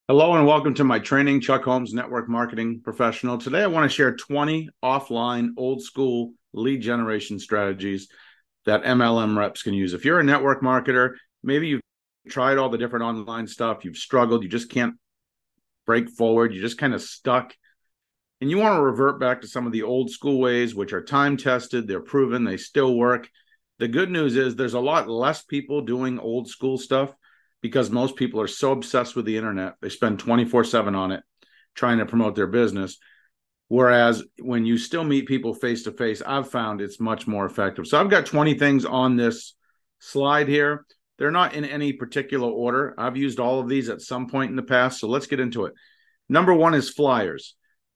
Hello and welcome to my training, Chuck Holmes, network marketing professional. Today, I want to share 20 offline old school lead generation strategies that MLM reps can use. If you're a network marketer, maybe you've tried all the different online stuff, you've struggled, you just can't break forward, you're just kind of stuck, and you want to revert back to some of the old school ways, which are time tested, they're proven, they still work. The good news is there's a lot less people doing old school stuff because most people are so obsessed with the internet. They spend 24/7 on it trying to promote their business. Whereas when you still meet people face to face, I've found it's much more effective. So I've got 20 things on this slide here. They're not in any particular order. I've used all of these at some point in the past. So let's get into it. Number one is flyers.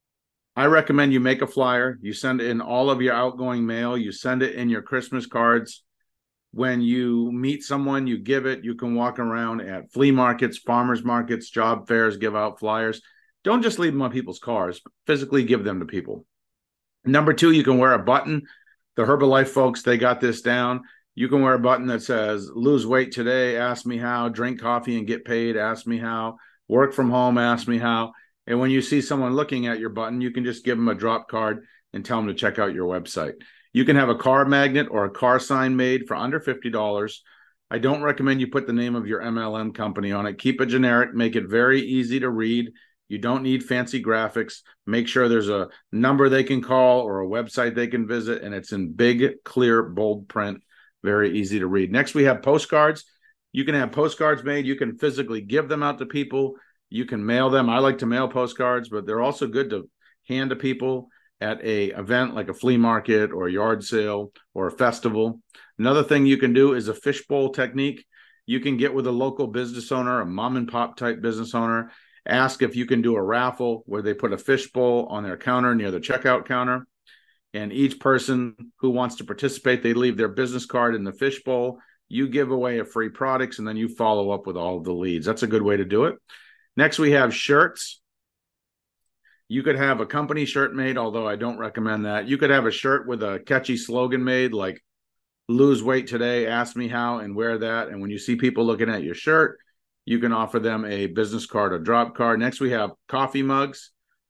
I recommend you make a flyer. You send it in all of your outgoing mail. You send it in your Christmas cards. When you meet someone, you give it. You can walk around at flea markets, farmers markets, job fairs, give out flyers. Don't just leave them on people's cars. Physically give them to people. Number two, you can wear a button. The Herbalife folks, they got this down. You can wear a button that says, lose weight today, ask me how. Drink coffee and get paid, ask me how. Work from home, ask me how. And when you see someone looking at your button, you can just give them a drop card and tell them to check out your website. You can have a car magnet or a car sign made for under $50. I don't recommend you put the name of your MLM company on it. Keep it generic, make it very easy to read. You don't need fancy graphics. Make sure there's a number they can call or a website they can visit, and it's in big, clear, bold print, very easy to read. Next, we have postcards. You can have postcards made. You can physically give them out to people. You can mail them. I like to mail postcards, but they're also good to hand to people at a event like a flea market or a yard sale or a festival. Another thing you can do is a fishbowl technique. You can get with a local business owner, a mom and pop type business owner, ask if you can do a raffle where they put a fishbowl on their counter near the checkout counter. And each person who wants to participate, they leave their business card in the fishbowl. You give away a free products, and then you follow up with all of the leads. That's a good way to do it. Next, we have shirts. You could have a company shirt made, although I don't recommend that. You could have a shirt with a catchy slogan made like lose weight today, ask me how, and wear that. And when you see people looking at your shirt, you can offer them a business card or drop card. Next, we have coffee mugs.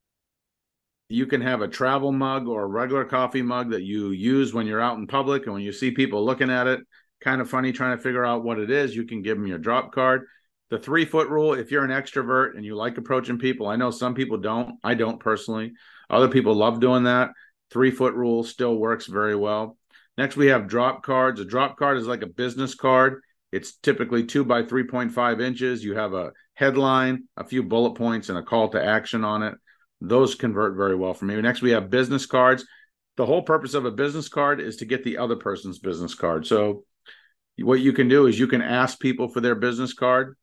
You can have a travel mug or a regular coffee mug that you use when you're out in public. And when you see people looking at it, kind of funny, trying to figure out what it is, you can give them your drop card. The 3-foot rule, if you're an extrovert and you like approaching people, I know some people don't. I don't personally. Other people love doing that. 3-foot rule still works very well. Next, we have drop cards. A drop card is like a business card. It's typically 2 by 3.5 inches. You have a headline, a few bullet points, and a call to action on it. Those convert very well for me. Next, we have business cards. The whole purpose of a business card is to get the other person's business card. So what you can do is you can ask people for their business card,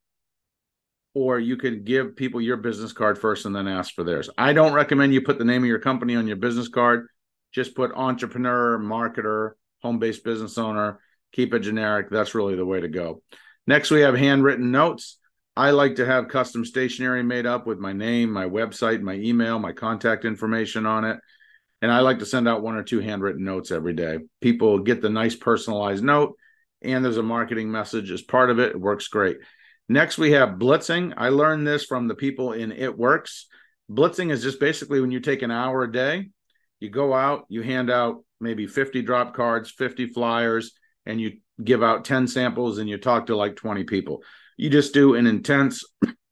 or you could give people your business card first and then ask for theirs. I don't recommend you put the name of your company on your business card. Just put entrepreneur, marketer, home-based business owner, keep it generic. That's really the way to go. Next, we have handwritten notes. I like to have custom stationery made up with my name, my website, my email, my contact information on it. And I like to send out 1 or 2 handwritten notes every day. People get the nice personalized note, and there's a marketing message as part of it. It works great. Next, we have blitzing. I learned this from the people in It Works. Blitzing is just basically when you take an hour a day, you go out, you hand out maybe 50 drop cards, 50 flyers, and you give out 10 samples and you talk to like 20 people. You just do an intense,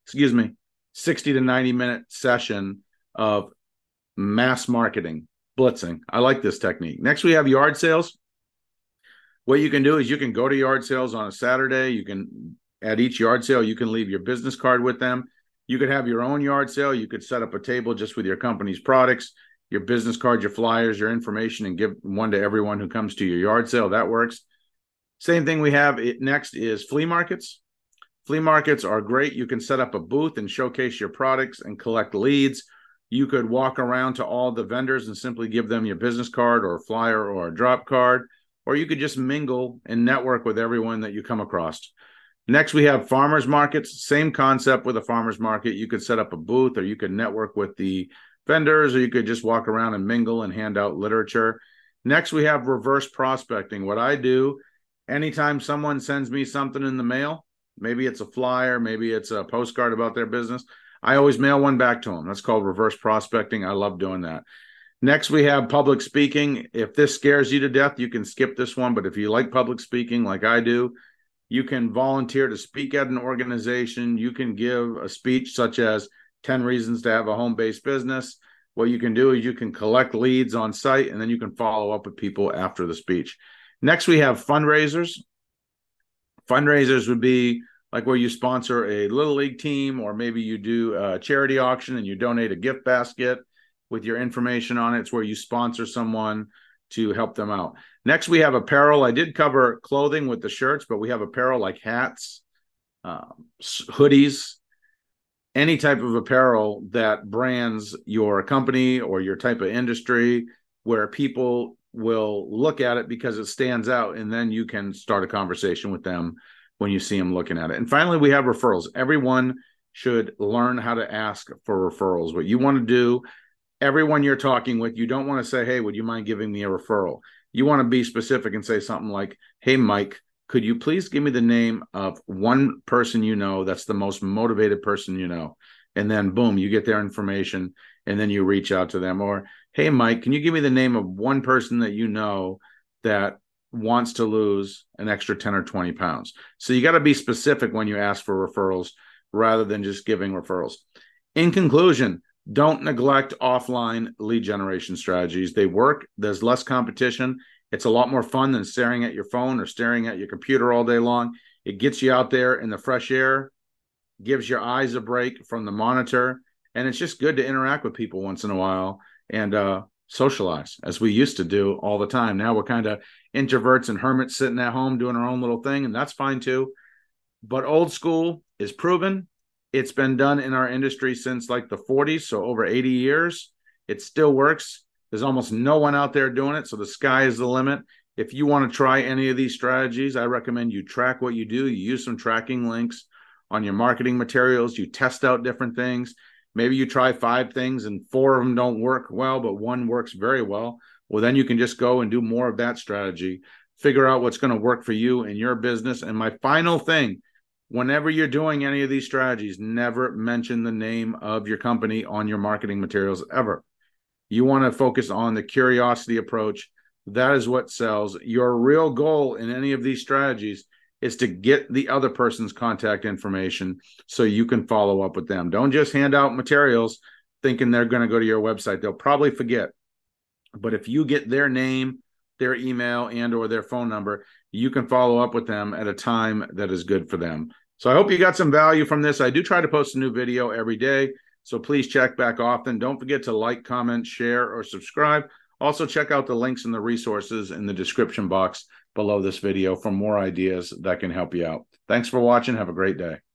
60 to 90 minute session of mass marketing, blitzing. I like this technique. Next, we have yard sales. What you can do is you can go to yard sales on a Saturday. You can at each yard sale, you can leave your business card with them. You could have your own yard sale. You could set up a table just with your company's products, your business card, your flyers, your information, and give one to everyone who comes to your yard sale. That works. Same thing we have next is flea markets. Flea markets are great. You can set up a booth and showcase your products and collect leads. You could walk around to all the vendors and simply give them your business card or a flyer or a drop card, or you could just mingle and network with everyone that you come across. Next, we have farmers markets. Same concept with a farmers market. You could set up a booth, or you could network with the vendors, or you could just walk around and mingle and hand out literature. Next, we have reverse prospecting. What I do, anytime someone sends me something in the mail, maybe it's a flyer, maybe it's a postcard about their business, I always mail one back to them. That's called reverse prospecting. I love doing that. Next, we have public speaking. If this scares you to death, you can skip this one. But if you like public speaking like I do, you can volunteer to speak at an organization. You can give a speech such as 10 reasons to have a home-based business. What you can do is you can collect leads on site, and then you can follow up with people after the speech. Next, we have fundraisers. Fundraisers would be like where you sponsor a little league team, or maybe you do a charity auction and you donate a gift basket with your information on it. It's where you sponsor someone to help them out. Next, we have apparel. I did cover clothing with the shirts, but we have apparel like hats, hoodies, any type of apparel that brands your company or your type of industry, where people will look at it because it stands out, and then you can start a conversation with them when you see them looking at it. And finally, we have referrals. Everyone should learn how to ask for referrals. What you want to do, everyone you're talking with, you don't want to say, hey, would you mind giving me a referral? You want to be specific and say something like, hey, Mike, could you please give me the name of one person you know that's the most motivated person you know? And then, boom, you get their information, and then you reach out to them. Or, hey, Mike, can you give me the name of one person that you know that wants to lose an extra 10 or 20 pounds? So you got to be specific when you ask for referrals rather than just giving referrals. In conclusion, don't neglect offline lead generation strategies. They work. There's less competition. It's a lot more fun than staring at your phone or staring at your computer all day long. It gets you out there in the fresh air, gives your eyes a break from the monitor, and it's just good to interact with people once in a while and socialize, as we used to do all the time. Now we're kind of introverts and hermits sitting at home doing our own little thing, and that's fine too. But old school is proven. It's been done in our industry since like the 40s, so over 80 years. It still works. There's almost no one out there doing it, so the sky is the limit. If you want to try any of these strategies, I recommend you track what you do. You use some tracking links on your marketing materials. You test out different things. Maybe you try 5 things and 4 of them don't work well, but one works very well. Well, then you can just go and do more of that strategy. Figure out what's going to work for you and your business. And my final thing, whenever you're doing any of these strategies, never mention the name of your company on your marketing materials ever. You want to focus on the curiosity approach. That is what sells. Your real goal in any of these strategies is to get the other person's contact information so you can follow up with them. Don't just hand out materials thinking they're going to go to your website. They'll probably forget. But if you get their name, their email, and or their phone number, you can follow up with them at a time that is good for them. So I hope you got some value from this. I do try to post a new video every day, so please check back often. Don't forget to like, comment, share, or subscribe. Also, check out the links and the resources in the description box below this video for more ideas that can help you out. Thanks for watching. Have a great day.